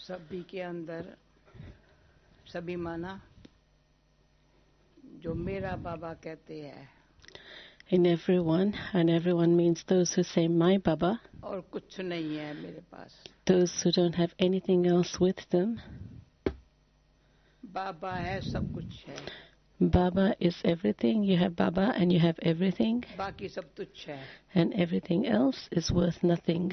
सभी के अंदर सभी माना जो मेरा बाबा कहते हैं in everyone, and everyone means those who say my Baba, और कुछ नहीं है मेरे पास. those who don't have anything else with them. बाबा है सब कुछ है. Baba is everything. You have Baba and you have everything, बाकी सब तुच्छ है. and everything else is worth nothing.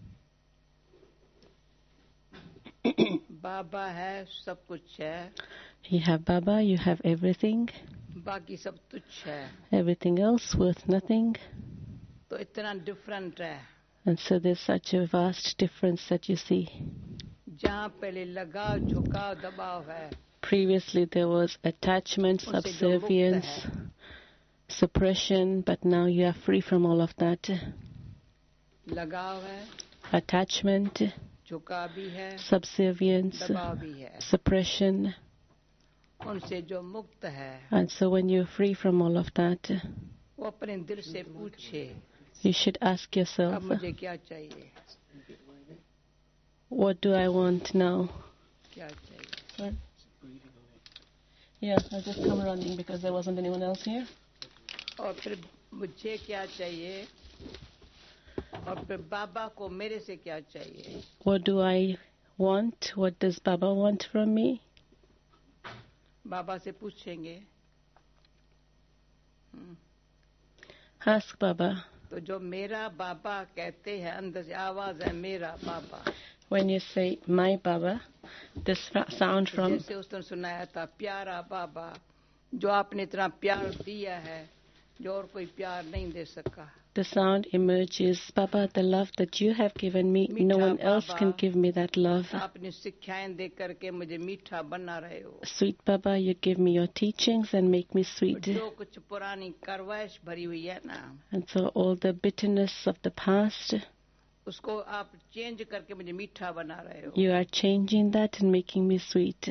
बाबा है सब कुछ है. You have Baba, you have everything, बाकी सब तुच्छ है. everything else worth nothing. तो इतना डिफरेंट है. And so there's such a vast difference that you see. जहाँ पहले लगाव झुकाव दबाव है. Previously there was attachment, subservience, suppression, but now you are free from all of that. लगाव है. Attachment, झुकाव भी है. subservience, दबाव भी है. suppression. उनसे जो मुक्त है. And so when you're free from all of that, वो अपने दिल से पूछे. you should ask अब yourself, मुझे क्या चाहिए. what do I want now? क्या चाहिए. Sorry? Yeah, I just come running because there wasn't anyone else here. और फिर मुझे क्या चाहिए और फिर बाबा को मेरे से क्या चाहिए. What do I want? What does Baba want from me? बाबा से पूछेंगे. Ask Baba. तो जो मेरा बाबा कहते हैं अंदर से आवाज है मेरा बाबा. When you say my Baba, this sound from जैसे उस दिन सुनाया था प्यारा बाबा जो आपने इतना प्यार दिया है जो और कोई प्यार नहीं दे सका. the sound emerges, Baba, the love that you have given me, no one else can give me that love. आपने शिक्षाएं दे करके मुझे मीठा बना रहे हो. Sweet Baba, you give me your teachings and make me sweet. जो कुछ पुरानी करवाइश भरी हुई है ना. And so all the bitterness of the past, उसको आप चेंज करके मुझे मीठा बना रहे हो. you are changing that and making me sweet.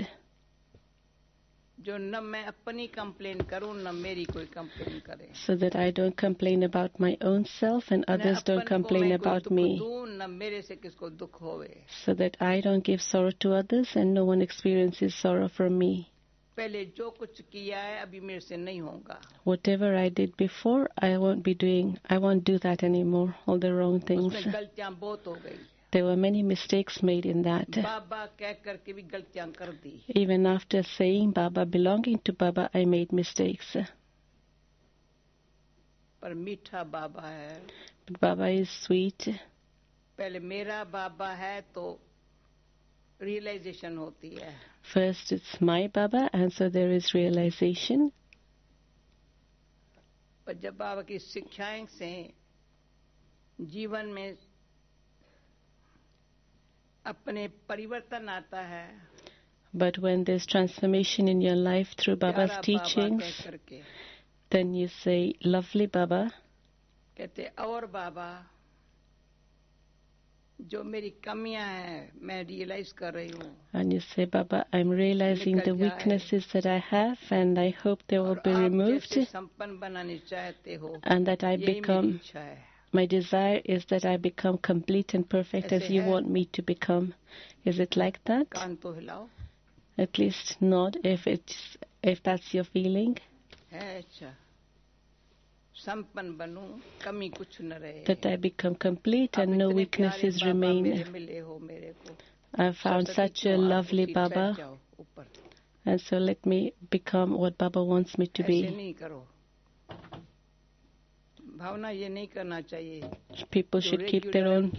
जो न मैं अपनी कंप्लेन करूं न मेरी कोई कंप्लेन करे. So that I don't complain about my own self and others don't complain about me. न मेरे से किसको दुख होवे. So that I don't give sorrow to others and no one experiences sorrow from me. पहले जो कुछ किया है अभी मेरे से नहीं होगा. Whatever I did before, I won't do that anymore, all the wrong things. उसमें गलतियां बहुत हो गई. There were many mistakes made in that. बाबा कह करके भी गलतियां कर दी. Even after saying Baba, belonging to Baba, I made mistakes. पर मीठा बाबा है. But Baba is sweet. पहले मेरा बाबा है तो रियलाइजेशन होती है. First it's my Baba, and so there is realization. पर जब बाबा की शिक्षाएं से जीवन में अपने परिवर्तन आता है. But when there's transformation in your life through Baba's teachings, then you say, lovely Baba. कहते और बाबा जो मेरी कमियां हैं मैं रियलाइज कर रही हूँ. And you say, Baba, I'm realizing the weaknesses that I have and I hope they will be removed. संपन्न बनाने चाहते हो. And that I become, my desire is that I become complete and perfect as you want me to become. Is it like that? कान तो हिलाओ. At least nod if that's your feeling. है अच्छा. संपन्न बनूं कमी कुछ न रहे. That I become complete and no weaknesses remain. मिले हो मेरे को. I found such a lovely Baba. And so let me become what Baba wants me to be. ऐसे नहीं करो. भावना ये नहीं करना चाहिए. People should keep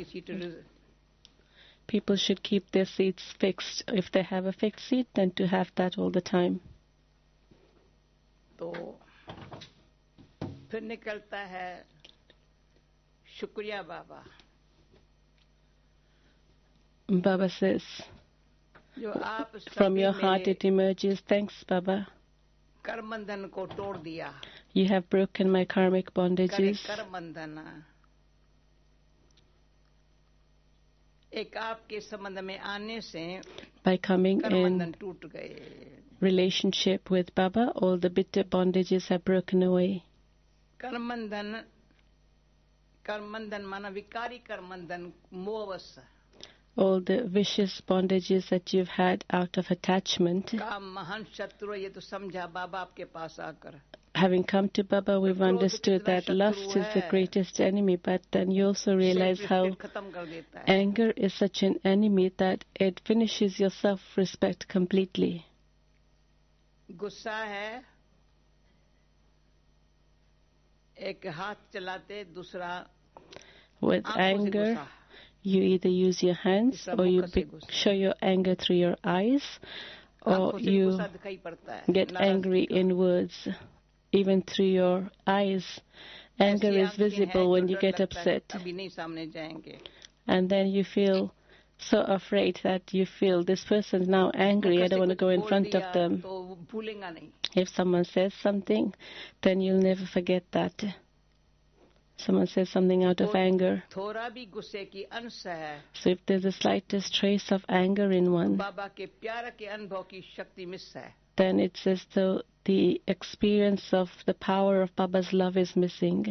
their seats fixed. If they have a fixed seat, then to have that all the time. तो फिर निकलता है शुक्रिया बाबा. Baba says, जो आप from your heart it emerges, thanks Baba. कर्म बंधन को तोड़ दिया. You have broken my karmic bondages. कर्म बंधन एक आपके संबंध में आने से by coming in टूट गए. relationship with Baba, all the bitter bondages are broken away. कर्म बंधन माना विकारी कर्म बंधन मोहवश. all the vicious bondages that you've had out of attachment. Having come to Baba, we've understood that lust is the greatest enemy, but then you also realize how anger is such an enemy that it finishes your self-respect completely. With anger, you either use your hands or you show your anger through your eyes, or you get angry in words. Even through your eyes, anger is visible when you get upset. And then you feel so afraid that you feel this person's now angry, I don't want to go in front of them. If someone says something, then you'll never forget that. Someone says something out of anger. So if there's the slightest trace of anger in one, then it's as though the experience of the power of Baba's love is missing.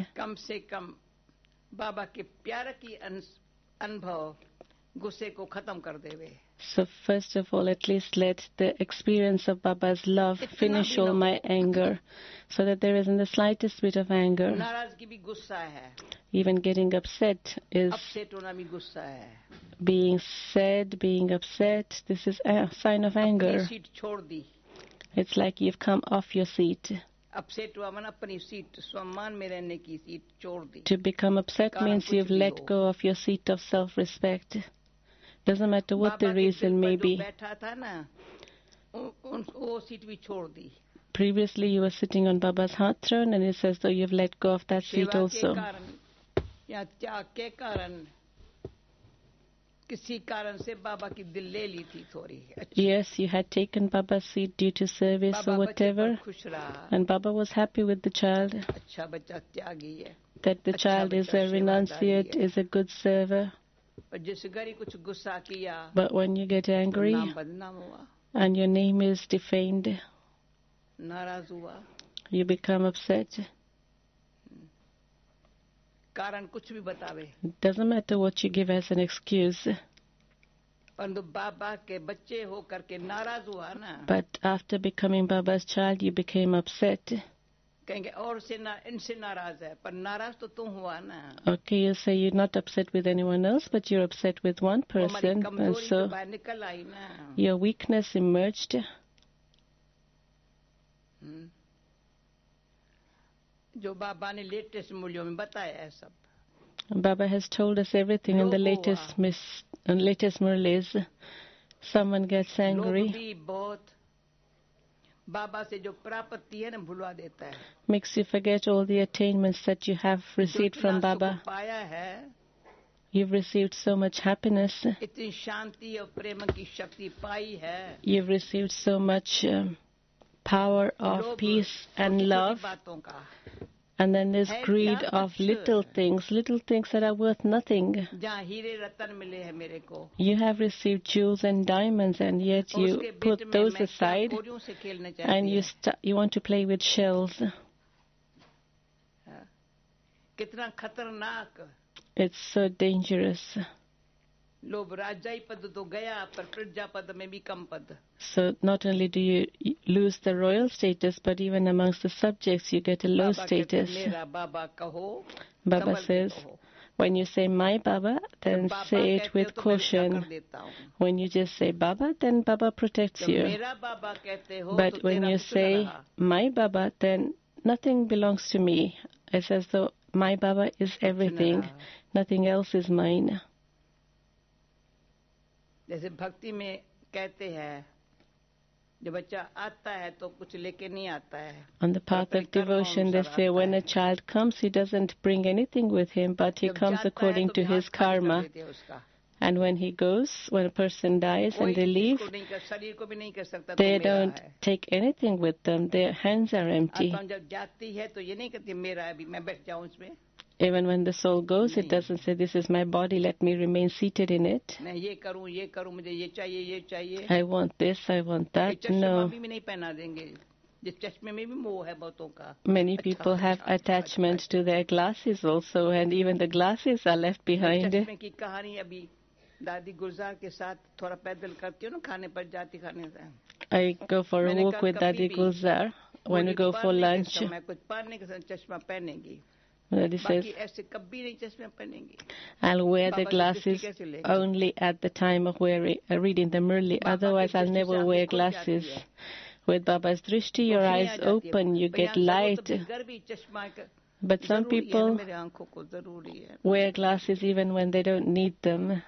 So first of all, at least let the experience of Baba's love finish all my anger, so that there isn't the slightest bit of anger. Even getting upset is being sad, being upset. This is a sign of anger. It's like you've come off your seat. To become upset means you've let go of your seat of self-respect. Doesn't matter what the reason may be. Previously you were sitting on Baba's heart throne, and it says though you've let go of that seat also. Yes, you had taken Baba's seat due to service or whatever, and Baba was happy with the child, that the child is a renunciate, is a good server. But when you get angry and your name is defamed, you become upset. It doesn't matter what you give as an excuse. But after becoming Baba's child, you became upset. Okay, you say you're not upset with anyone else, but you're upset with one person, and so your weakness emerged. Baba has told us everything in the latest Murlis. Someone gets angry, makes you forget all the attainments that you have received from Baba. You've received so much happiness. You've received so much power of peace and love. And then there's greed of little things that are worth nothing. You have received jewels and diamonds, and yet you put those aside and you want to play with shells. It's so dangerous. So not only do you lose the royal status, but even amongst the subjects you get a low status. Baba says, when you say my Baba, then say it with caution. When you just say Baba, then Baba protects you. But when you say my Baba, then nothing belongs to me. It's as though my Baba is everything. Nothing else is mine. जैसे भक्ति में कहते हैं जब बच्चा आता है तो कुछ लेके नहीं आता है. On the path of devotion, they say when a child comes, he doesn't bring anything with him, but he comes according to his karma. And when he goes, when a person dies and they leave, they don't take anything with them. Their hands are empty. Even when the soul goes, it doesn't say, this is my body, let me remain seated in it. I want this, I want that. No. Many people have attachment to their glasses also, and even the glasses are left behind. I go for a walk with Dadi Gulzar when we go for lunch. Daddy says, I'll wear the glasses only at the time of reading them early, otherwise I'll never wear glasses. With Baba's Drishti, your eyes open, you get light. But some people wear glasses even when they don't need them.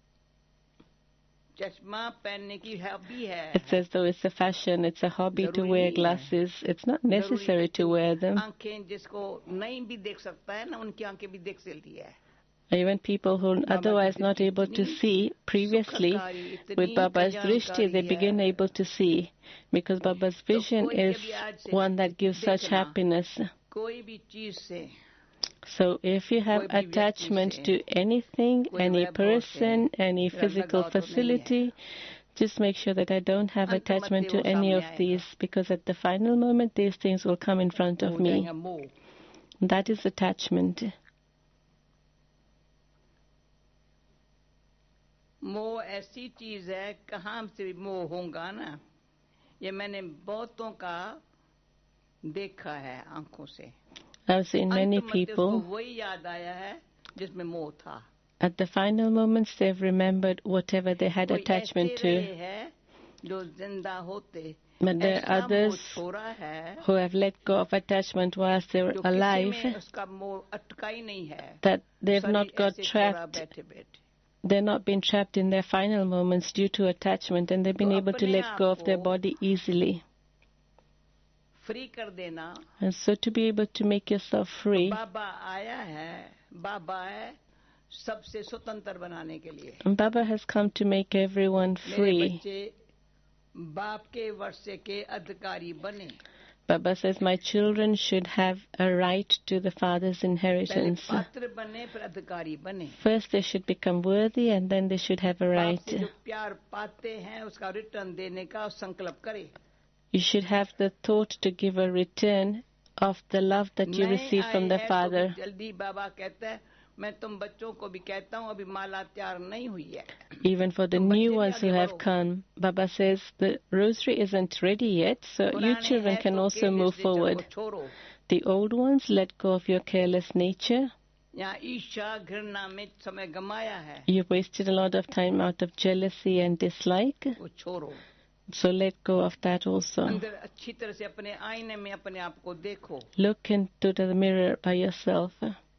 It's as though it's a fashion, it's a hobby to wear glasses. It's not necessary to wear them. Even people who are otherwise not able to see previously, with Baba's Drishti, they begin able to see, because Baba's vision is one that gives such happiness. So if you have attachment to anything, any person, any physical facility, just make sure that I don't have attachment to any of these, because at the final moment these things will come in front of me. That is attachment. मोह ऐसी चीज है, कहाँ से मोह होगा ना, ये मैंने बहुतों का देखा है आंखों से. I've seen many people. At the final moments, they've remembered whatever they had attachment to. But there are others who have let go of attachment whilst they were alive, that they've not got trapped. They're not been trapped in their final moments due to attachment, and they've been able to let go of their body easily. And so to be able to make yourself free, and Baba has come to make everyone free. Baba says, my children should have a right to the father's inheritance. First they should become worthy, and then they should have a right. You should have the thought to give a return of the love that you receive from the Father. Even for the new ones who have come, Baba says the rosary isn't ready yet, so you children can also move forward. The old ones, let go of your careless nature. You've wasted a lot of time out of jealousy and dislike. So let go of that also. Look into the mirror by yourself.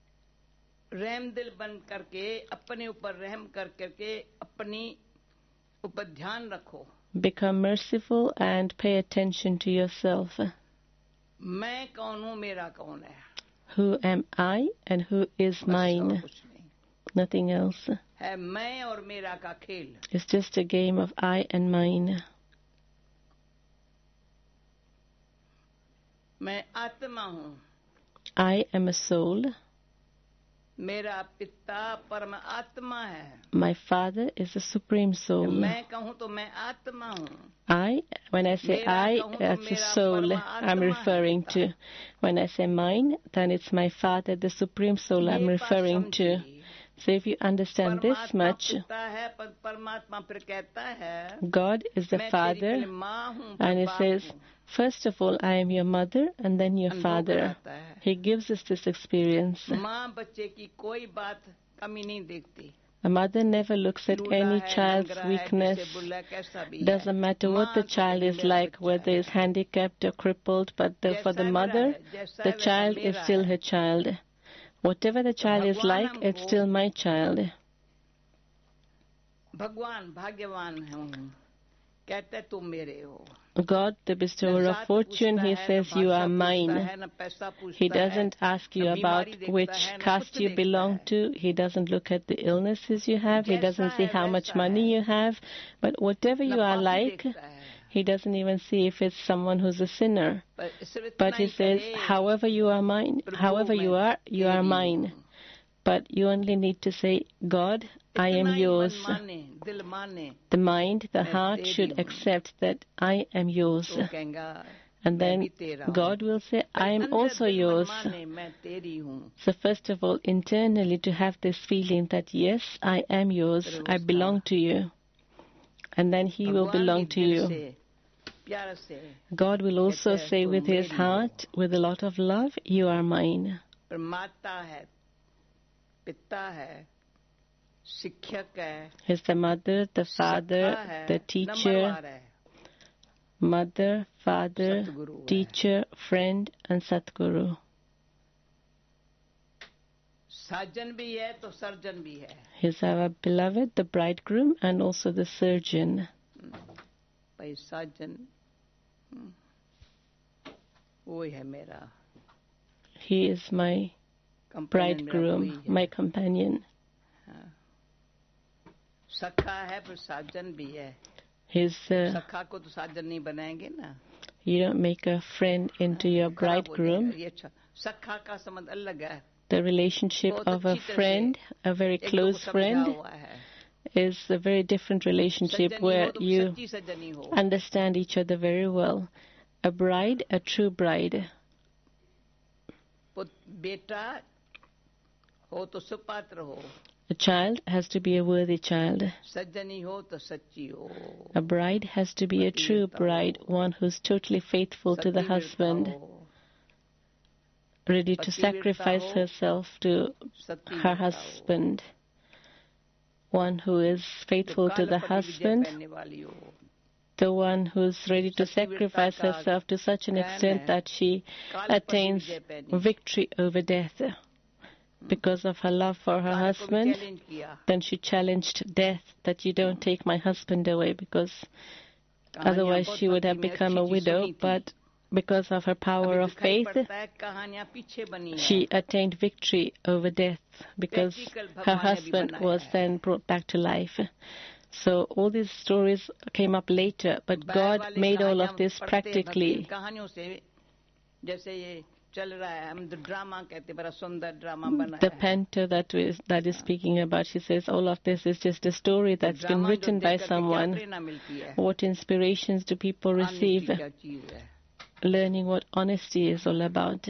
Become merciful and pay attention to yourself. Who am I and who is mine? Nothing else. It's just a game of I and mine. I am a soul. My father is a supreme soul. When I say I, that's a soul I'm referring to. When I say mine, then it's my father, the supreme soul I'm referring to. So if you understand this much, God is the Father, and He says, first of all, I am your mother, and then your father. He gives us this experience. A mother never looks at any child's weakness. Doesn't matter what the child is like, whether he's handicapped or crippled, but for the mother, the child is still her child. Whatever the child is like, it's still my child. God, the bestower of fortune, He says, you are mine. He doesn't ask you about which caste you belong to. He doesn't look at the illnesses you have. He doesn't see how much money you have. But whatever you are like, He doesn't even see if it's someone who's a sinner. But He says, however you are mine, however you are mine. But you only need to say, God, I am yours. The mind, the heart should accept that I am yours. And then God will say, I am also yours. So first of all, internally to have this feeling that, yes, I am yours, I belong to you. And then He will belong to you. God will also say with His heart, with a lot of love, you are mine. He's the mother, the father, the teacher, mother, father, teacher, friend, and Satguru. He's our beloved, the bridegroom, and also the surgeon. He is my bridegroom, my companion. He's you don't make a friend into your bridegroom. The relationship of a friend, a very close friend, is a very different relationship where you understand each other very well. A bride, a true bride. A child has to be a worthy child. A bride has to be a true bride, one who's totally faithful to the husband, ready to sacrifice herself to her husband. One who is faithful to the husband, the one who's ready to sacrifice herself to such an extent that she attains victory over death. Because of her love for her husband, then she challenged death, that you don't take my husband away, because otherwise she would have become a widow. But because of her power of faith, she attained victory over death, because her husband was then brought back to life. So all these stories came up later, but God made all of this practically. The panto that is speaking about, she says, all of this is just a story that's been written by someone. What inspirations do people receive? Learning what honesty is all about.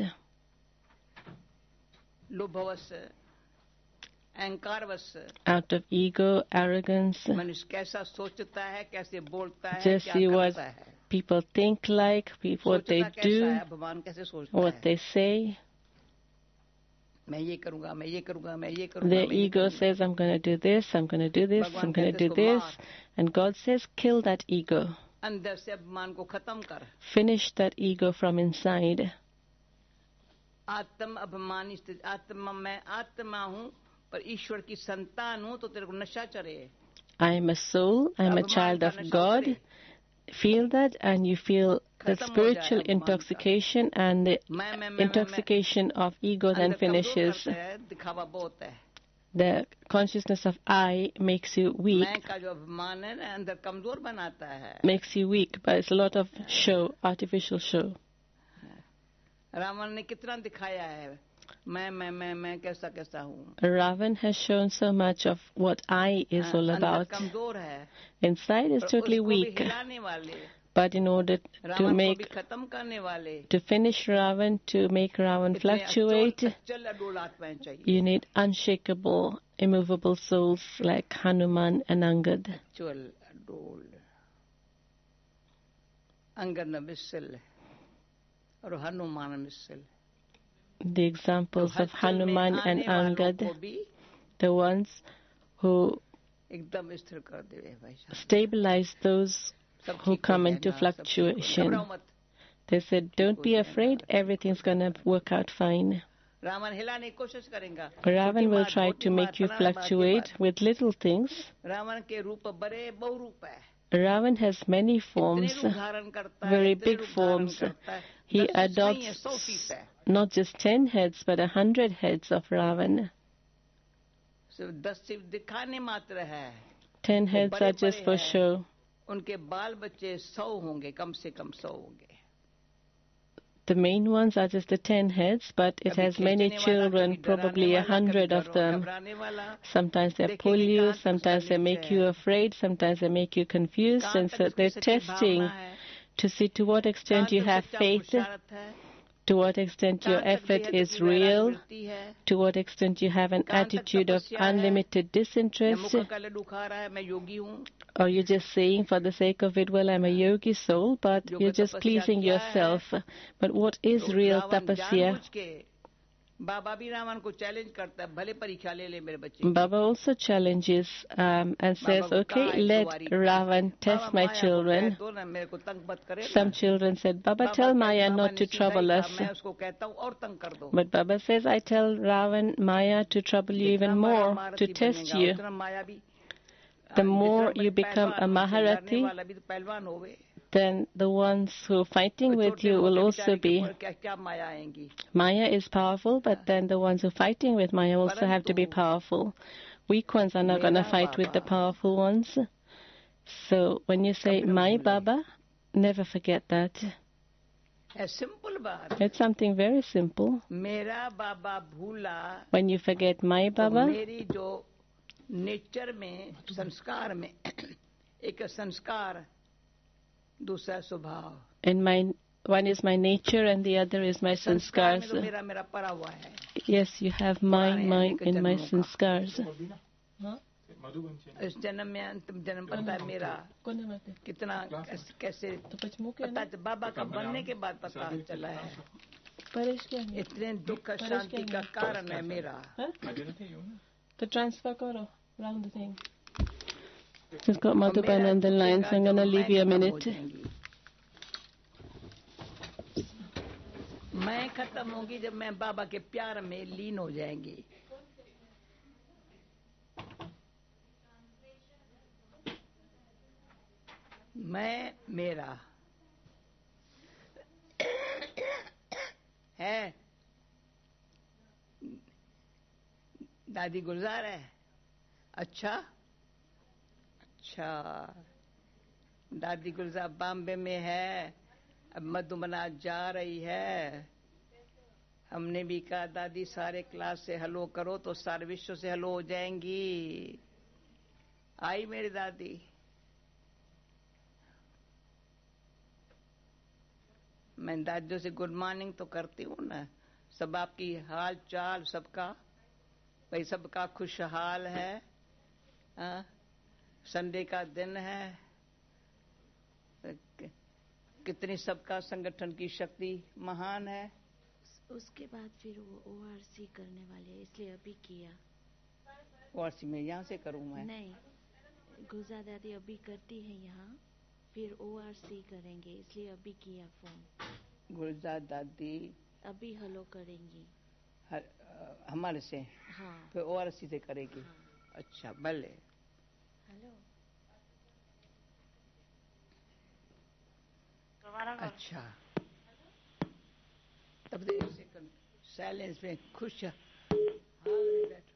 Out of ego, arrogance, just see what people think like, what they do, what they say. The ego says, I'm going to do this, I'm going to do this, I'm going to do this. And God says, kill that ego. Finish that ego from inside. I am a soul, I am a child of God. Feel that, and you feel the spiritual intoxication, and the intoxication of ego then finishes. The consciousness of I makes you weak. Makes you weak, but it's a lot of show, artificial show. Ravan has shown so much of what I is all about. Inside is totally weak. But in order to finish Ravan, to make Ravan fluctuate, you need unshakable, immovable souls like Hanuman and Angad. The examples of Hanuman and Angad, the ones who stabilize those who come into fluctuation. They said, don't be afraid, everything's going to work out fine. Ravan will try to make you fluctuate with little things. Ravan has many forms, very big forms. He adopts not just 10 heads, but 100 heads of Ravan. 10 heads are just for show. The main ones are just the 10 heads, but it has many children, probably 100 of them. Sometimes they pull you, sometimes they make you afraid, sometimes they make you confused, and so they're testing to see to what extent you have faith, to what extent your effort is real, to what extent you have an attitude of unlimited disinterest, or you're just saying for the sake of it, well, I'm a yogi soul, but you're just pleasing yourself. But what is real tapasya? Baba also challenges and says, okay, let Ravan test my children. Some children said, Baba, tell Maya not to trouble us. But Baba says, I tell Ravan, Maya to trouble you even more, to test you. The more you become a Maharathi, then the ones who are fighting with you will also be. Maya is powerful, but then the ones who are fighting with Maya also have to be powerful. Weak ones are not going to fight with the powerful ones. So when you say, my Baba, never forget that. It's something very simple. When you forget my Baba, nature में संस्कार में एक संस्कार दूसरा स्वभाव. And one is my nature and the other is my sanskars. मेरा परा हुआ है. Yes, you have mine in my sanskars. इस जन्म में जन्म पता है मेरा कितना कैसे पता बाबा का बनने के बाद पता चला है. इतने दुख शांति का कारण है मेरा. तो transfer करो round the thing. She's got Madhuban on the line, so I'm going to leave you a minute. मैं खत्म होगी जब मैं बाबा के प्यार में लीन हो जाएंगी. मैं मेरा है. दादी गुलजार है. अच्छा दादी गुलजार बॉम्बे में है. अब मधुबना जा रही है. हमने भी कहा दादी सारे क्लास से हेलो करो तो सारे विश्व से हेलो हो जाएंगी. आई मेरी दादी. मैं दादियों से गुड मॉर्निंग तो करती हूँ ना. सब आपकी हाल चाल सबका भाई सबका खुशहाल है. संडे का दिन है. कितनी सबका संगठन की शक्ति महान है. उसके बाद फिर वो ओआरसी करने वाले हैं, इसलिए अभी किया. ओआरसी में यहाँ से करूँ मैं? नहीं, गुलजार दादी अभी करती है यहाँ, फिर ओआरसी करेंगे, इसलिए अभी किया फोन. गुलजार दादी अभी हेलो करेंगी हमारे से. हाँ. फिर ओआरसी से करेगी. हाँ. अच्छा भले. हेलो. अच्छा तब साइलेंस में खुश बैठो.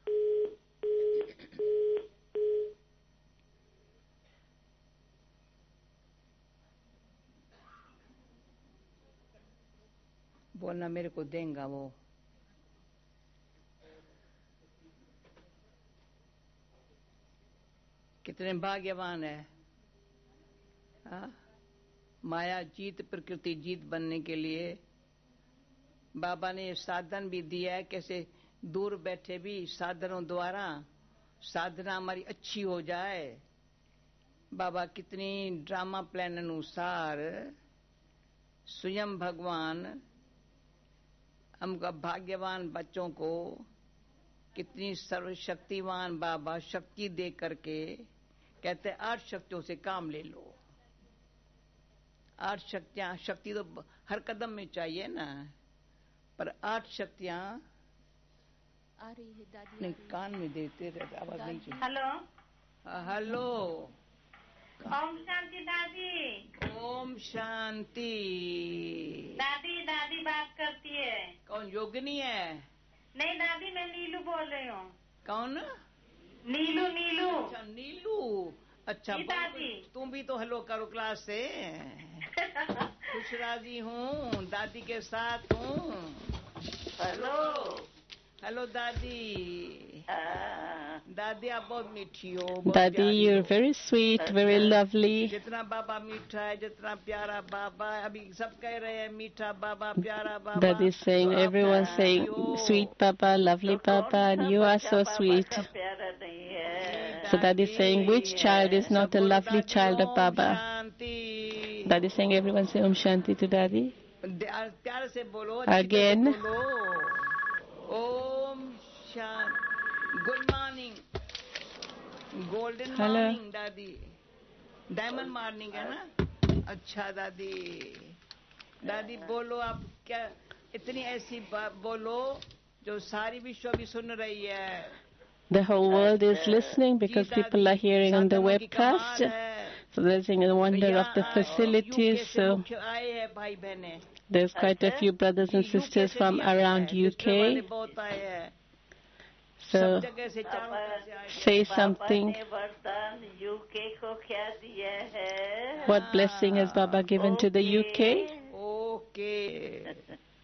बोलना मेरे को देंगा वो. कितने भाग्यवान है. माया जीत प्रकृति जीत बनने के लिए बाबा ने साधन भी दिया है. कैसे दूर बैठे भी साधनों द्वारा साधना हमारी अच्छी हो जाए. बाबा कितनी ड्रामा प्लान अनुसार स्वयं भगवान हमका भाग्यवान बच्चों को कितनी सर्वशक्तिवान बाबा शक्ति दे करके कहते 8 शक्तियों से काम ले लो. 8 शक्तियां. शक्ति तो हर कदम में चाहिए ना, पर 8 शक्तियां आ रही है दादी. नहीं कान में देते रहते आवाज नहीं चाहिए. Hello hello. ओम शांति दादी. ओम शांति. दादी बात करती है. कौन योगिनी है? नहीं दादी मैं नीलू बोल रही हूँ. कौन? नीलू. अच्छा नीलू. अच्छा दादी तुम भी तो हेलो करो क्लास से. खुश राजी हूँ. दादी के साथ हूँ. हेलो. Hello, Daddy. Daddy, आप बहुत मीठी हो. Daddy, you're very sweet, very lovely. जितना बाबा मीठा है, जितना प्यारा बाबा है, अभी सब कह रहे हैं मीठा बाबा, प्यारा बाबा. Daddy is saying, everyone's saying, sweet Papa, lovely Papa, and you are so sweet. So Daddy is saying, which child is not a lovely child of Baba? Daddy is saying, everyone say Om Shanti to Daddy. Again. Om Shanti. Good morning. Golden morning, Daddy. Diamond morning है ना? अच्छा दादी. दादी बोलो आप क्या इतनी ऐसी बात बोलो जो सारी विश्व भी सुन रही है. The whole world is listening because people are hearing on the webcast. So there's a wonder of the facilities. So there's quite a few brothers and sisters from around UK. So say something. What blessing has Baba given to the UK? Okay.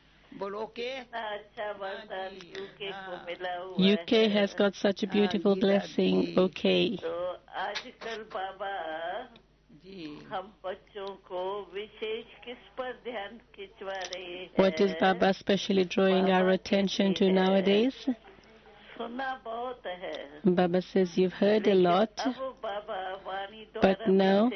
UK has got such a beautiful blessing. Okay. What is Baba specially drawing our attention to nowadays? Baba says you've heard a lot, but now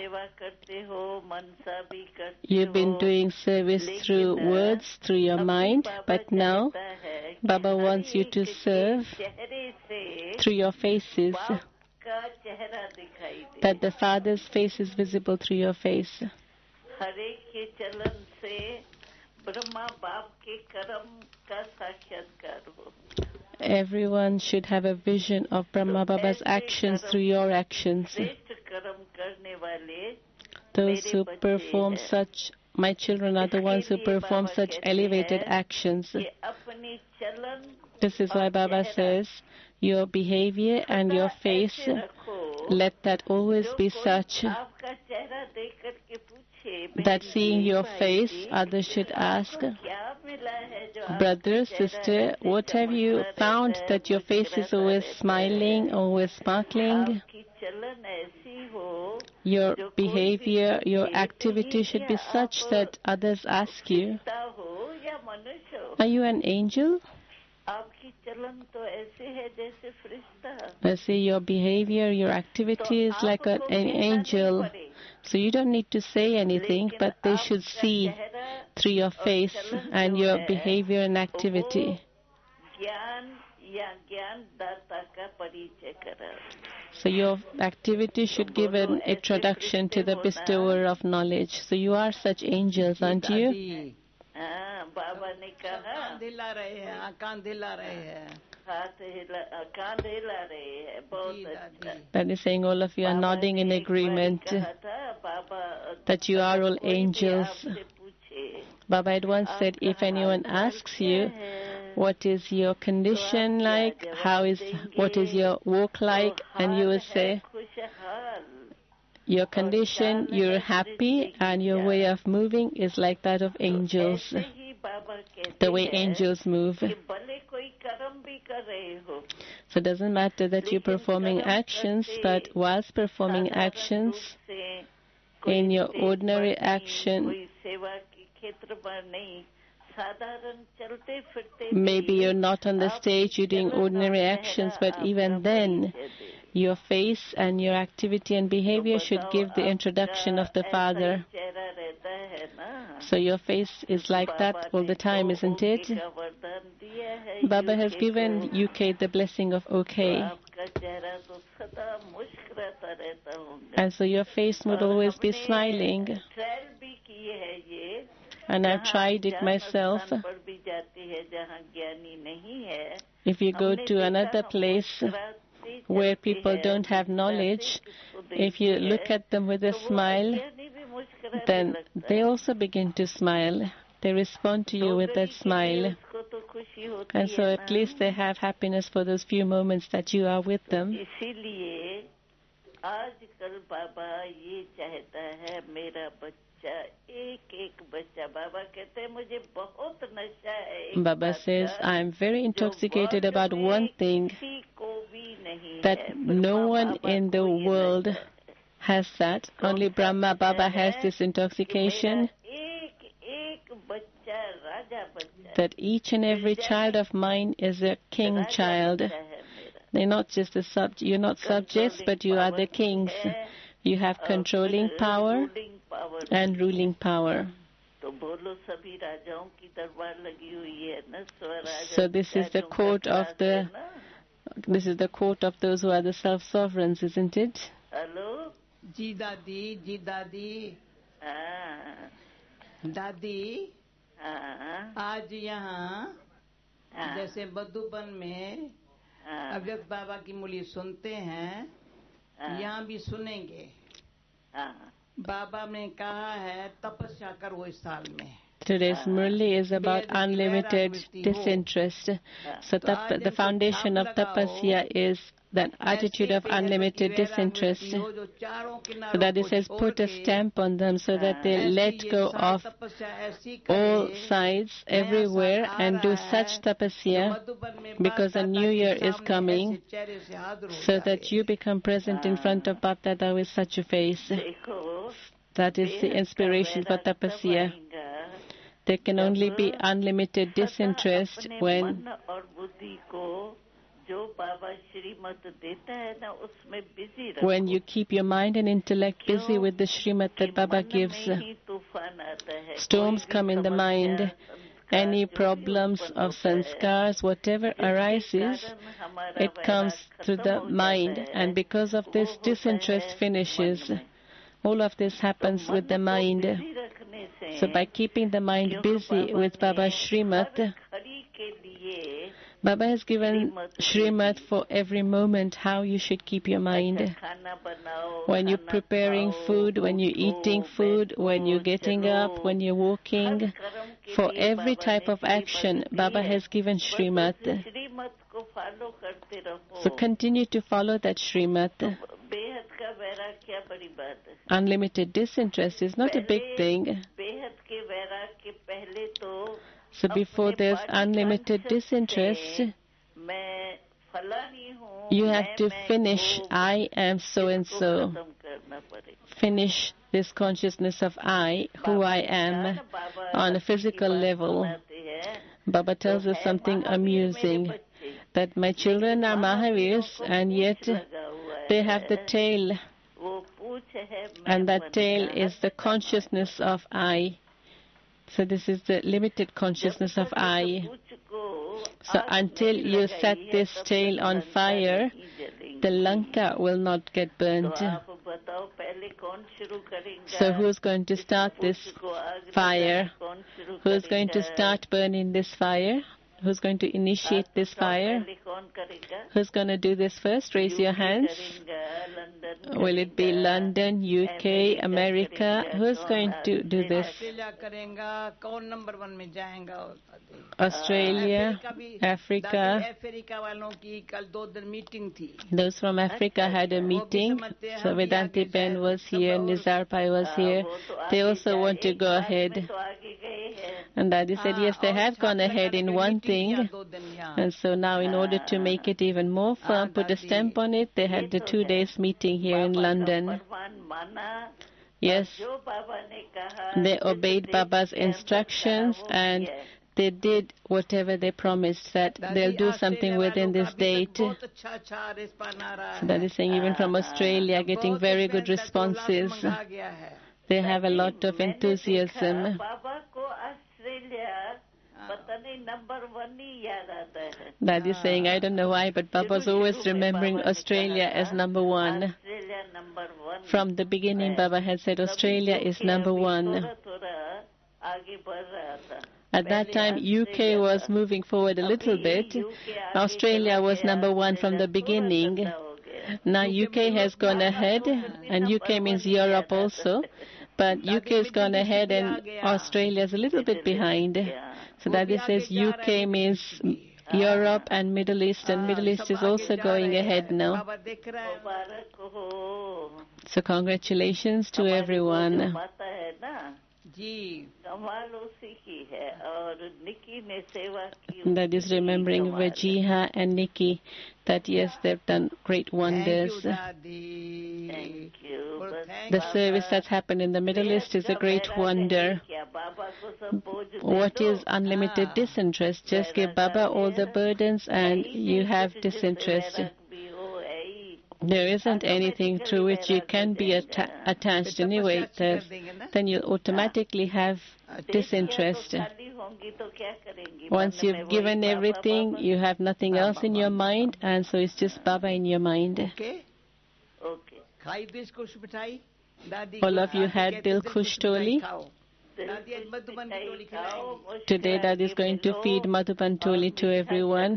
you've been doing service through words, through your mind, but now Baba wants you to serve through your faces, that the Father's face is visible through your face. Everyone should have a vision of Brahma Baba's actions through your actions. Those who perform such, my children are the ones who perform such elevated actions. This is why Baba says, your behavior and your face, let that always be such that seeing your face, others should ask, brother, sister, what have you found that your face is always smiling, always sparkling? Your behavior, your activity should be such that others ask you, are you an angel? They say your behavior, your activity is like an angel. So you don't need to say anything, but they should see through your face and your behavior and activity. So your activity should give an introduction to the bestower of knowledge. So you are such angels, aren't you? That is saying all of you are nodding in agreement that you are all angels. Baba had once said, if anyone asks you, what is your condition like? What is your walk like? And you will say, your condition, you're happy, and your way of moving is like that of angels. The way angels move. So it doesn't matter that you're performing actions, but whilst performing actions, in your ordinary action, maybe you're not on the stage, you're doing ordinary actions, but even then, your face and your activity and behavior should give the introduction of the Father. So your face is like that all the time, isn't it? Baba has given UK the blessing of OK. And so your face would always be smiling. And I've tried it myself. If you go to another place where people don't have knowledge, if you look at them with a smile, then they also begin to smile. They respond to you with that smile. And so at least they have happiness for those few moments that you are with them. Baba says, I am very intoxicated about one thing, that no one in the world has that. Only Brahma Baba has this intoxication, that each and every child of mine is a king child. They're not just you're not subjects, but you are the kings. You have controlling power and ruling power. So this is the court of those who are the self-sovereigns, isn't it? Hello? Ji Dadi, Ji Dadi. दादी आज यहाँ जैसे बद्धुपन में अव्यक्त बाबा की मुरली सुनते हैं, यहाँ भी सुनेंगे। बाबा ने कहा है तपस्या करो इस साल में। Today's Murli is about unlimited disinterest. So the foundation of tapasya is that attitude of unlimited disinterest. So that it says put a stamp on them so that they let go of all sides everywhere and do such tapasya, because a new year is coming, so that you become present in front of Bap Dada with such a face. That is the inspiration for tapasya. There can only be unlimited disinterest when you keep your mind and intellect busy with the Srimad that Baba gives. Storms come in the mind. Any problems of sanskars, whatever arises, it comes through the mind. And because of this, disinterest finishes. All of this happens with the mind. So by keeping the mind busy with Baba's Srimad, Baba has given Srimad for every moment how you should keep your mind. When you're preparing food, when you're eating food, when you're getting up, when you're walking, for every type of action, Baba has given Srimad. So continue to follow that Srimad. Unlimited disinterest is not a big thing. So before there's unlimited disinterest, you have to finish I am so and so. Finish this consciousness of I, who I am, on a physical level. Baba tells us something amusing, that my children are Mahavirs and yet they have the tail, and that tail is the consciousness of I. So this is the limited consciousness of I. So until you set this tail on fire, the Lanka will not get burnt. So who's going to start this fire? Who's going to start burning this fire? Who's going to initiate this fire? Who's going to do this first? Raise your hands. Will it be London, UK, America? Who's going to do this? Australia, Africa. Those from Africa had a meeting. So Vedanti Ben was here, Nizar Pai was here. They also want to go ahead. And Daddy said, yes, they have gone ahead in one thing. And so now in order to make it even more firm, put a stamp on it, they had the 2 days meeting here in London. Yes, they obeyed Baba's instructions and they did whatever they promised, that they'll do something within this date. So that is saying even from Australia, getting very good responses. They have a lot of enthusiasm. Daddy is saying, I don't know why, but Baba's always remembering Australia as number one. From the beginning, Baba had said Australia is number one. At that time, UK was moving forward a little bit. Australia was number one from the beginning. Now UK has gone ahead, and UK means Europe also. But UK has gone ahead and Australia is a little bit behind. So Daddy says UK means Europe and Middle East, and Middle East is also going ahead now. So congratulations to everyone. माता है ना जी कमाल उसी की है और निकी ने सेवा की that is remembering Vajiha and Nikki, that yes, they've done great wonders. Thank you, Thank you. well, The service that's happened in the Middle East is a great wonder. What is unlimited disinterest? Just give Baba all the burdens and you have disinterest. There isn't anything through which you can be attached anyway. Then you automatically have disinterest. Once you've given everything, you have nothing else in your mind, and so it's just Baba in your mind. Okay. All of you had Dil Khush Toli. Today Daddy is going to feed Madhuban Toli to everyone.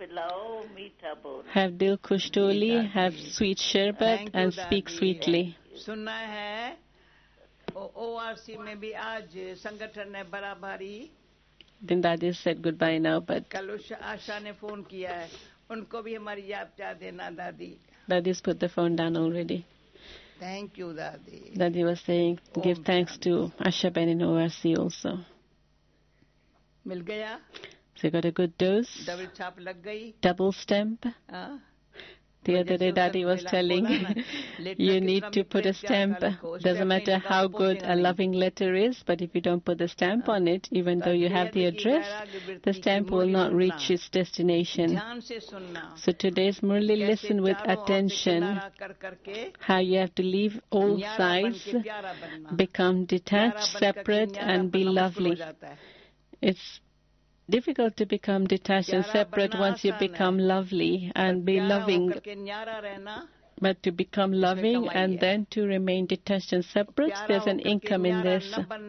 Have Dil Khush Toli, have sweet sherbet and speak sweetly. सुनना है ORC में भी आज संगठन है बड़ा भारी. Then Daddy said goodbye now, but कल आशा ने फोन किया है, उनको भी हमारी याद क्या देना दादी. Daddy's put the phone down already. Thank you, Daddy. Daddy was saying, give thanks to Asha Ben in ORC also. मिल गया? So you got a good dose? Double छाप लग गई? Double stamp? The other day Daddy was telling, you need to put a stamp. Doesn't matter how good a loving letter is, but if you don't put the stamp on it, even though you have the address, the stamp will not reach its destination. So today's Murli, listen with attention how you have to leave all sides, become detached, separate, and be lovely. It's difficult to become detached and separate once you become lovely and be loving. But to become loving and then to remain detached and separate, there's an income in this.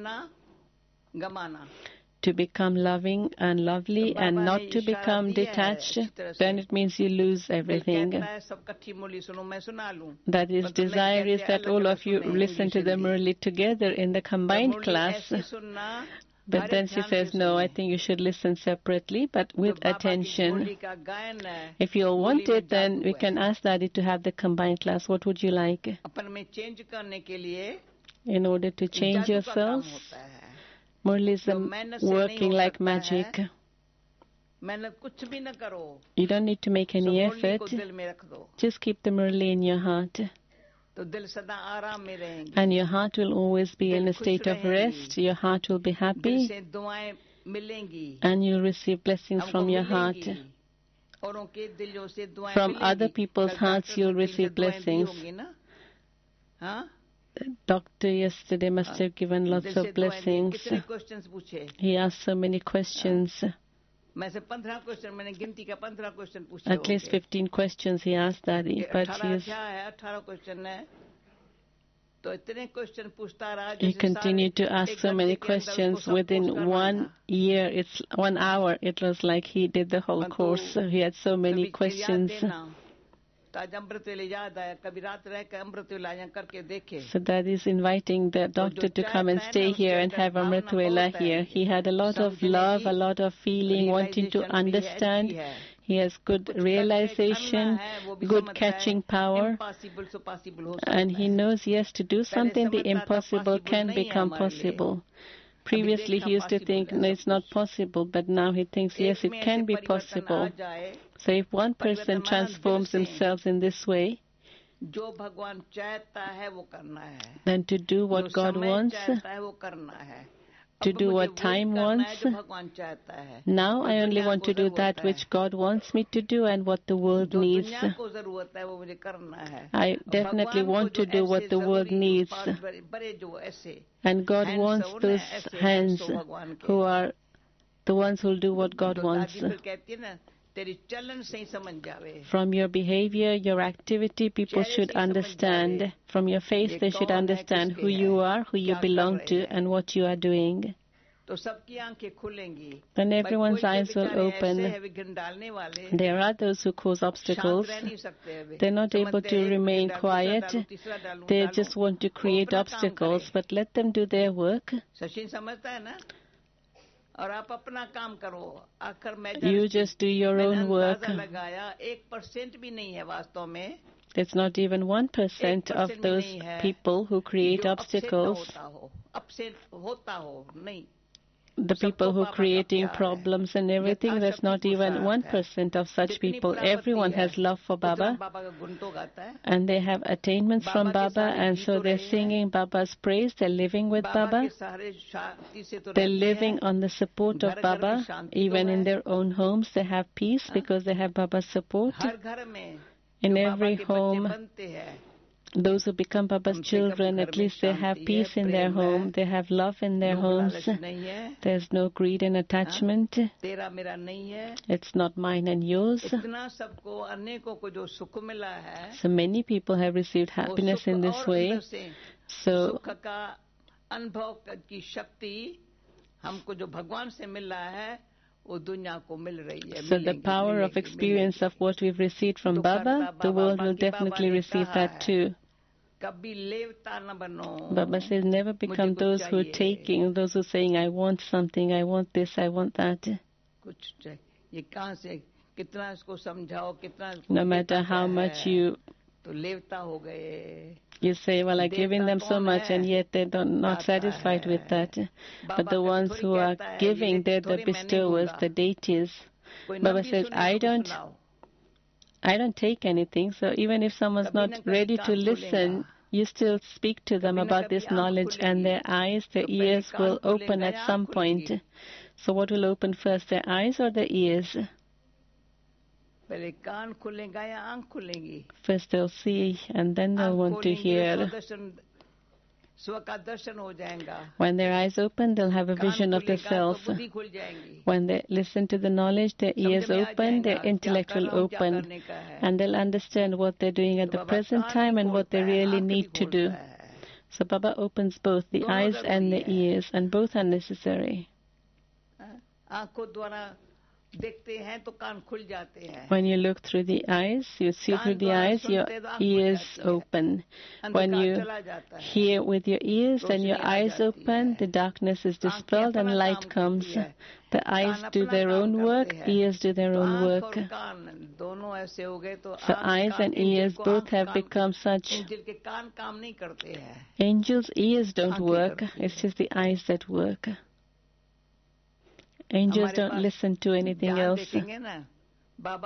To become loving and lovely and not to become detached, then it means you lose everything. That is, desire is that all of you listen to the Murli together in the combined class. But then she says, no, I think you should listen separately, but with attention. If you all want it, then we can ask Daddy to have the combined class. What would you like? In order to change yourselves, Murlism working like magic. You don't need to make any effort. Just keep the Murli in your heart. And your heart will always be in a state of rest. Your heart will be happy. And you'll receive blessings from your heart. From other people's hearts, you'll receive blessings. The doctor yesterday must have given lots of blessings. He asked so many questions. At least 15 questions he asked Daddy, but he continued to ask so many questions. Within 1 year, it's 1 hour, it was like he did the whole course. He had so many questions. So Daddy is inviting the doctor to come and stay here and have Amrit Vela here. He had a lot of love, a lot of feeling, wanting to understand. He has good realization, good catching power. And he knows, yes, to do something, the impossible can become possible. Previously, he used to think, no, it's not possible, but now he thinks, yes, it can be possible. So if one person transforms himself in this way, then to do what God wants, to do what time wants. Now I only want to do that which God wants me to do and what the world needs. I definitely want to do what the world needs. And God wants those hands who are the ones who will do what God wants. From your behavior, your activity, people should understand. From your face, they should understand who you are, who you belong to, and what you are doing. Then everyone's eyes will open. There are those who cause obstacles. They're not able to remain quiet. They just want to create obstacles, but let them do their work. You just do your own work. There's not even 1% of those people who create obstacles. The people who are creating problems and everything, there's not even 1% of such people. Everyone has love for Baba, and they have attainments from Baba, and so they're singing Baba's praise, they're living with Baba, they're living on the support of Baba. Even in their own homes they have peace because they have Baba's support. In every home, those who become Baba's children, at least they have peace in their home, they have love in their homes. There's no greed and attachment. It's not mine and yours. So many people have received happiness in this way. So the power of experience of what we've received from Baba, the world will definitely receive that too. Baba says, never become those who are taking, those who are saying, I want something, I want this, I want that. No matter how much you say, well, I'm giving them so much, and yet they're not satisfied with that. But the ones who are giving, they're the bestowers, the deities. Baba says, I don't take anything, so even if someone's not ready to listen, you still speak to them about this knowledge, and their eyes, their ears will open at some point. So what will open first, their eyes or their ears? First they'll see, and then they'll want to hear. When their eyes open, they'll have a vision of themselves. When they listen to the knowledge, their ears open, their intellect will open, and they'll understand what they're doing at the present time and what they really need to do. So Baba opens both the eyes and the ears, and both are necessary. When you look through the eyes, you see through the eyes, your ears open. When you hear with your ears, then your eyes open, the darkness is dispelled and light comes. The eyes do their own work, ears do their own work. So eyes and ears both have become such. Angels' ears don't work, it's just the eyes that work. Angels don't listen to anything else. In Baba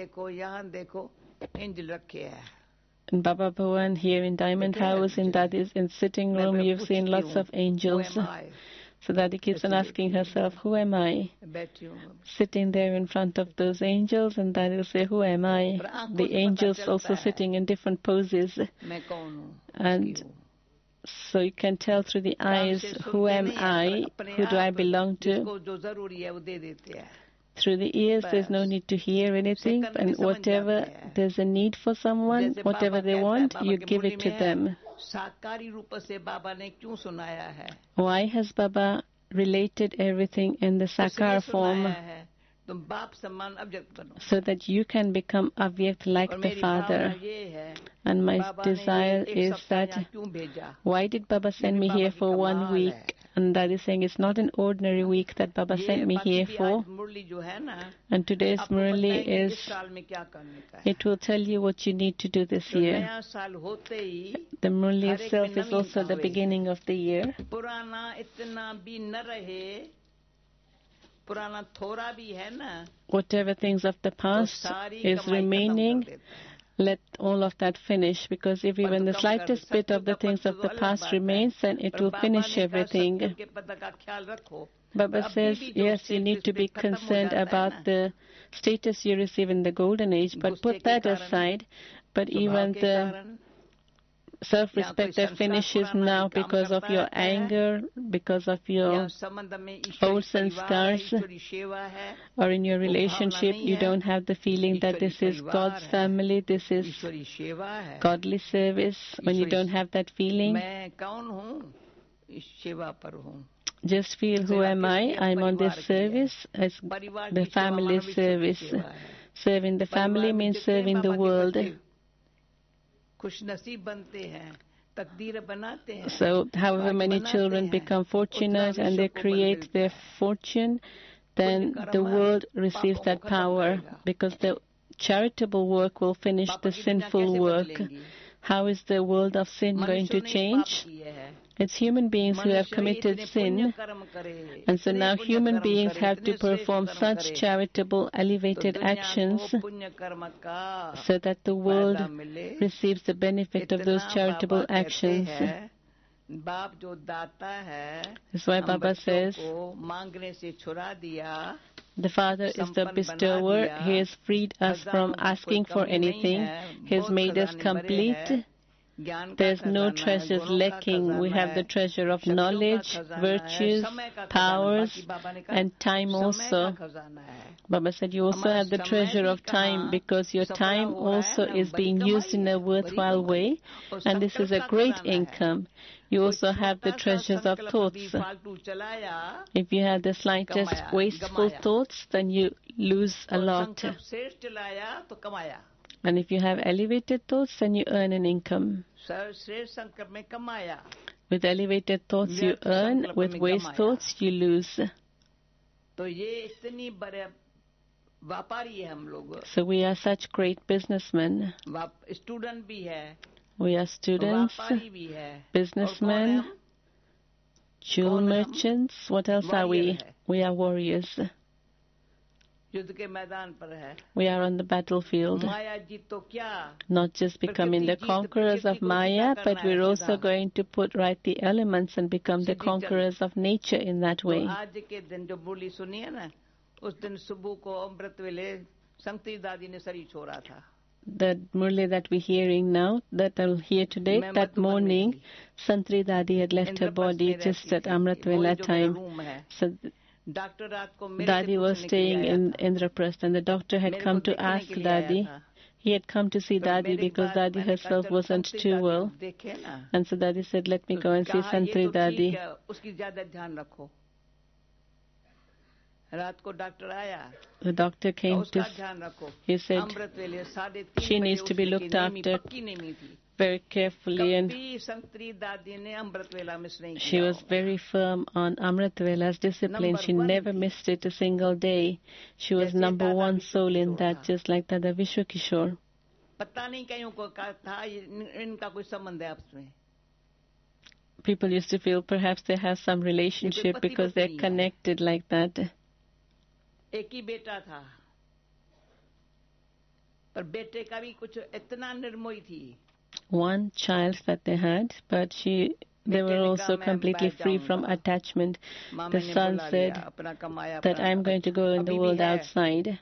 Bhavan, here in Diamond House, in Dadi's in sitting room, you've seen lots of angels. So Dadi keeps on asking herself, who am I? Sitting there in front of those angels, and Dadi will say, who am I? The angels also sitting in different poses. And so you can tell through the eyes, who am I, who do I belong to? Through the ears, there's no need to hear anything, and whatever there's a need for someone, whatever they want, you give it to them. Why has Baba related everything in the Sakar form? So that you can become Avyakt like the Father. And my desire is that, why did Baba send me here for 1 week? And that is saying it's not an ordinary week that Baba sent me here for. And today's Murli is, it will tell you what you need to do this year. The Murli itself is also the beginning of the year. Whatever things of the past is remaining, let all of that finish, because if even the slightest bit of the things of the past remains, then it will finish everything. Baba says, yes, you need to be concerned about the status you receive in the golden age, but put that aside. But even the self-respect that finishes now because of your anger, because of your old scars, or in your relationship, you don't have the feeling that this is God's family, this is godly service. When you don't have that feeling, just feel, who am I? I'm on this service, as the family service. Serving the family means serving the world. So however many children become fortunate and they create their fortune, then the world receives that power, because the charitable work will finish the sinful work. How is the world of sin going to change? It's human beings who have committed sin, and so now human beings have to perform such charitable, elevated actions so that the world receives the benefit of those charitable actions. That's why Baba says, the Father is the bestower. He has freed us from asking for anything. He has made us complete. There's no treasures lacking. We have the treasure of knowledge, virtues, powers, and time also. Baba said you also have the treasure of time because your time also is being used in a worthwhile way, and this is a great income. You also have the treasures of thoughts. If you have the slightest wasteful thoughts, then you lose a lot. And if you have elevated thoughts, then you earn an income. With elevated thoughts, you earn. With waste thoughts, you lose. So we are such great businessmen. We are students, businessmen, jewel merchants. What else are we? We are warriors. We are on the battlefield, not just becoming the conquerors of Maya, but we're also going to put right the elements and become the conquerors of nature in that way. The Murli that we're hearing now, that I'll hear today, that morning, Santri Dadi had left her body just at Amrit Vela time. So Dadi was staying in Indraprasth, and the doctor had come to ask Dadi. He had come to see Dadi because Dadi herself wasn't too well. And so Dadi said, let me go and see Santri Dadi. The doctor came to, he said, she needs to be looked after very carefully, and she was very firm on Amrit Vela's discipline. She never missed it a single day. She was number one soul in that, just like Dada Vishwakishore. People used to feel perhaps they have some relationship because they're connected like that. One child that they had, but they were also completely free from attachment. The son said that I'm going to go in the world outside.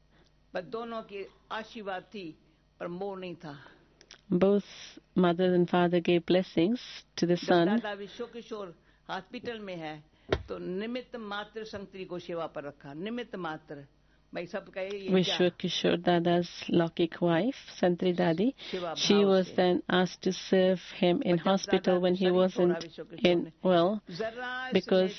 Both mother and father gave blessings to the son. Vishwakishore Dada's Laukik wife, Santri Dadi, she was then asked to serve him in hospital when he wasn't well, because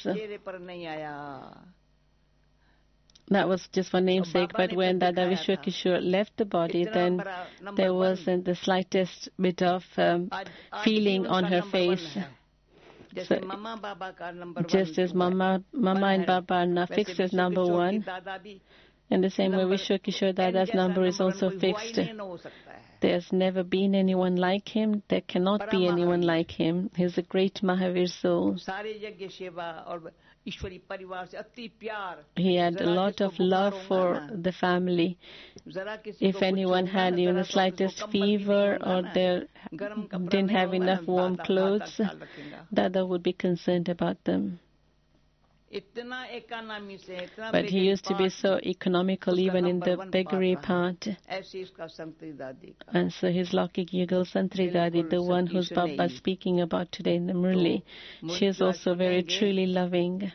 that was just for namesake. But when Dada Vishwakishore left the body, then there wasn't the slightest bit of feeling on her face. So, just as Mama and Baba are now fixed as number one, in the same way Vishwakishore Dada's number is also fixed. There's never been anyone like him. There cannot be anyone like him. He's a great Mahavir soul. He had a lot of love for the family. If anyone had even the slightest fever or they didn't have enough warm clothes, Dada would be concerned about them. But he used to be so economical even in the beggary part. And so his Laukik Yugal Santri Dadi, the one who's Baba speaking about today in the Murli, she is also very truly loving.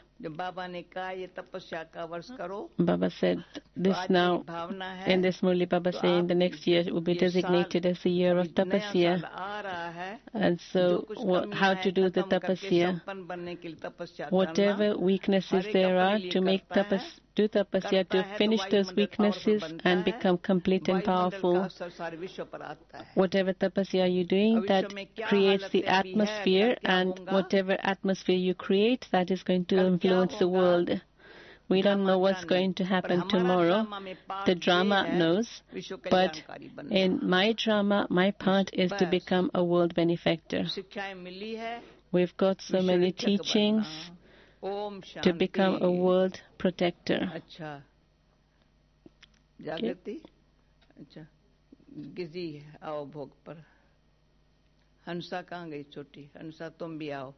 Baba said this now, in this Murli, Baba saying the next year will be designated as a year of tapasya. And so how to do the tapasya? Whatever weaknesses there are, to make do tapasya, to finish those weaknesses and become complete and powerful. Whatever tapasya you're doing, that creates the atmosphere, and whatever atmosphere you create, that is going to influence the world. We don't know what's going to happen tomorrow. The drama knows. But in my drama, my part is to become a world benefactor. We've got so many teachings to become a world protector. जागृति अच्छा गिजी आओ भोग पर हंसा कहाँ गई छोटी हंसा तुम भी आओ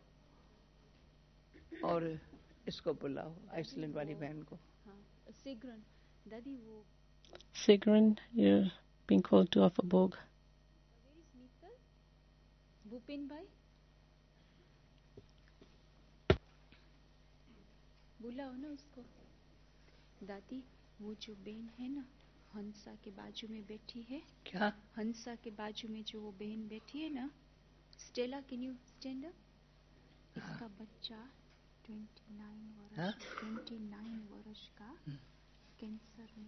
और इसको बुलाओ आइसलैंड वाली बहन को सिग्रन दादी वो Sigrun, you're being called to offer bhog. Where is Mittal? Bhupen bhai बुलाओ ना उसको दादी वो जो बहन है ना हंसा के बाजू में बैठी है क्या हंसा के बाजू में जो वो बहन बैठी है ना Stella can you stand up इसका बच्चा 29 वर्ष का कैंसर में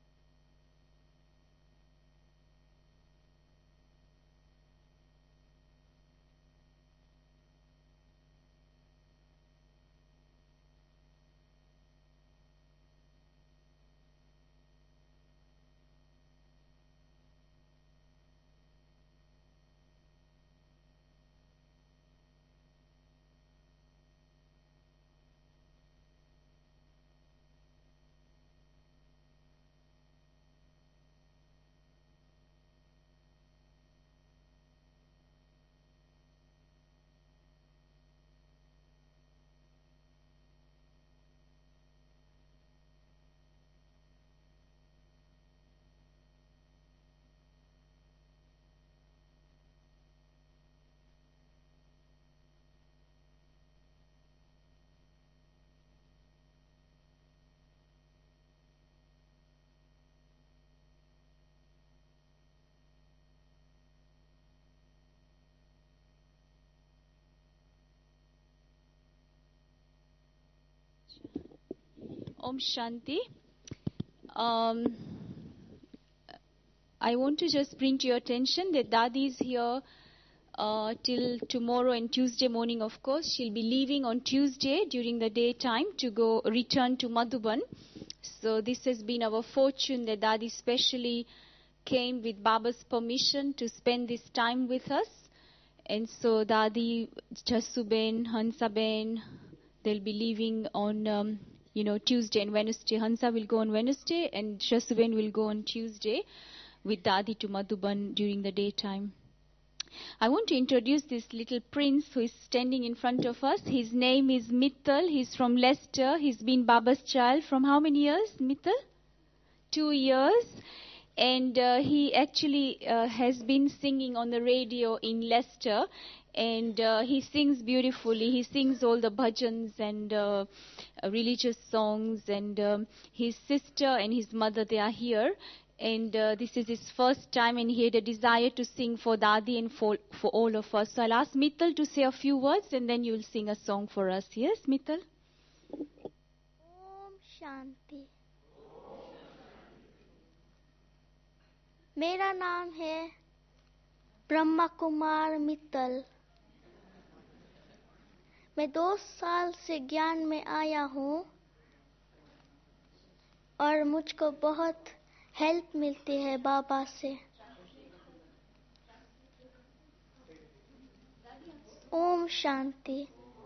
Om Shanti. I want to just bring to your attention that Dadi is here till tomorrow and Tuesday morning, of course. She'll be leaving on Tuesday during the daytime to return to Madhuban. So this has been our fortune that Dadi specially came with Baba's permission to spend this time with us. And so Dadi, Chasuben, Hansaben, they'll be leaving on Tuesday and Wednesday. Hansa will go on Wednesday and Chasuben will go on Tuesday with Dadi to Madhuban during the daytime. I want to introduce this little prince who is standing in front of us. His name is Mittal. He's from Leicester. He's been Baba's child from how many years, Mittal? 2 years. And he actually has been singing on the radio in Leicester. And he sings beautifully. He sings all the bhajans and religious songs. And his sister and his mother, they are here. And this is his first time, and he had a desire to sing for Dadi and for all of us. So I'll ask Mittal to say a few words, and then you'll sing a song for us. Yes, Mittal? Om Shanti. मेरा नाम है ब्रह्मा कुमार मित्तल. मैं 2 साल से ज्ञान में आया हूँ और मुझको बहुत हेल्प मिलती है बाबा से. ओम शांति.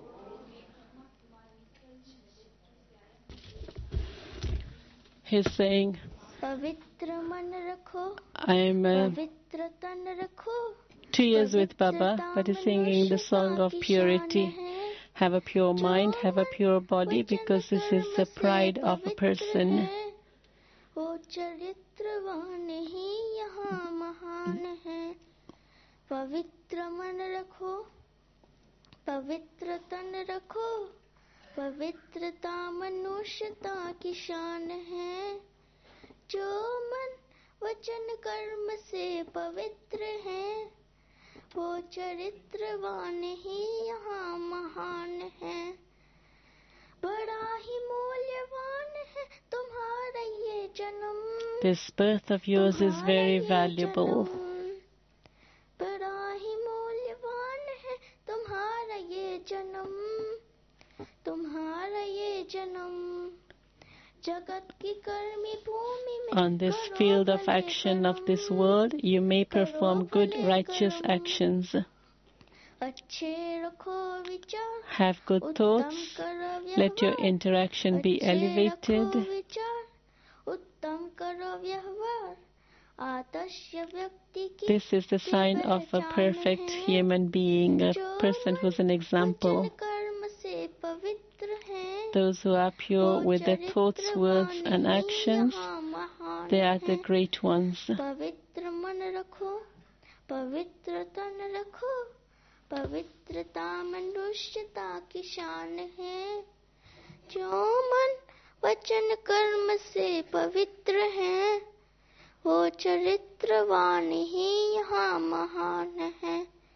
He's saying, पवित्र मन रखो, I'm पवित्र तन रखो. 2 years with Baba, but he's singing the song of purity. Have a pure mind, have a pure body, because this is the pride of a person. वो चरित्रवान ही यहाँ महान है. पवित्र मन रखो, पवित्र तन रखो. पवित्रता मनुष्यता की शान है. जो मन वचन कर्म से पवित्र है, वो चरित्रवान ही यहाँ महान है. बड़ा ही मूल्यवान है तुम्हारा ये जन्म. This birth of yours is very valuable. बड़ा ही मूल्यवान है तुम्हारा ये जन्म. तुम्हारा ये जन्म. On this field of action of this world, you may perform good, righteous actions. Have good thoughts. Let your interaction be elevated. This is the sign of a perfect human being, a person who's an example. Those who are pure with their thoughts, words, and actions, they are the great ones. पवित्रता मनुष्यता की शान है, जो मन वचन कर्म से पवित्र है, वो चरित्रवान ही यहाँ महान है।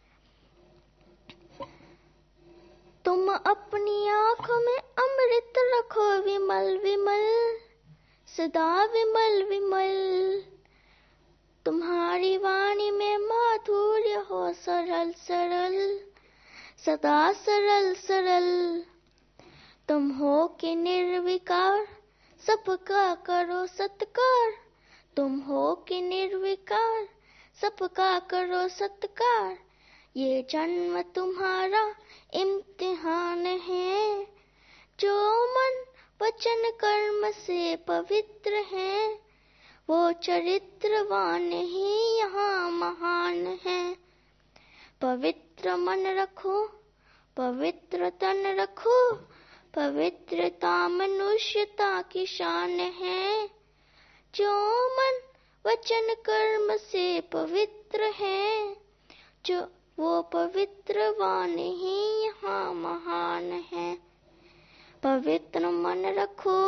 तुम अपनी आँखों में अमृत रखो विमल विमल, सदा विमल विमल। तुम्हारी वाणी में माधुर्य हो सरल सरल, सदा सरल सरल। तुम हो कि निर्विकार, सबका करो सत्कार। तुम हो कि निर्विकार, सबका करो सत्कार। ये जन्म तुम्हारा इम्तिहान है, जो मन वचन कर्म से पवित्र है, वो चरित्रवान ही यहाँ महान है। पवित्र मन रखो, पवित्र तन रखो, पवित्रता मनुष्यता की शान है, जो मन वचन कर्म से पवित्र है, जो वो पवित्रवान ही यहाँ महान है। पवित्र मन रखो,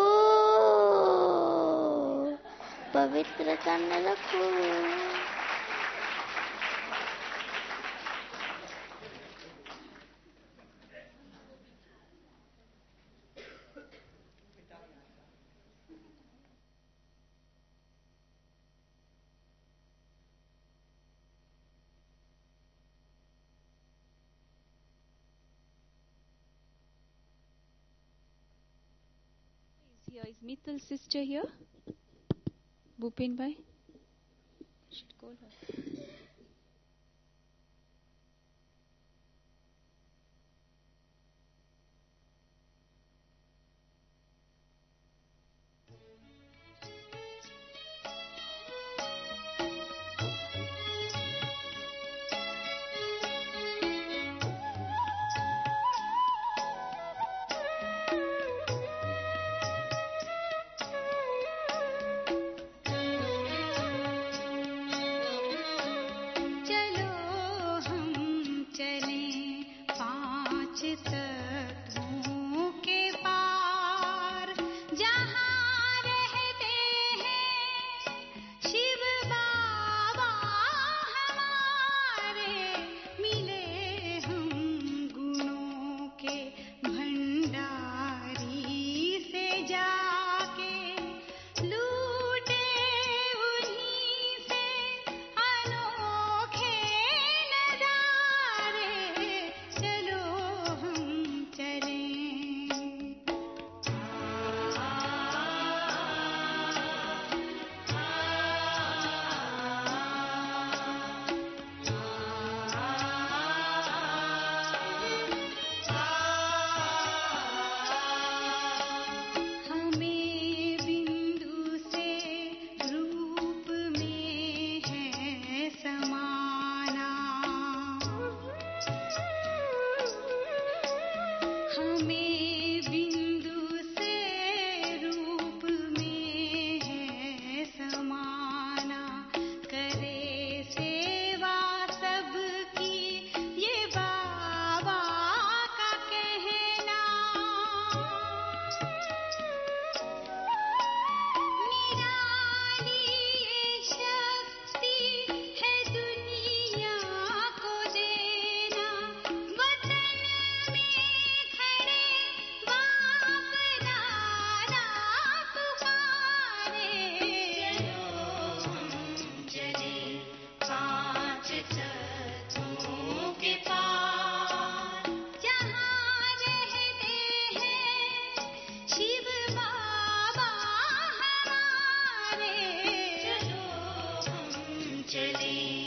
पवित्र तन रखो। Is Mithal's sister here? Bhupin bhai? Should call her. चले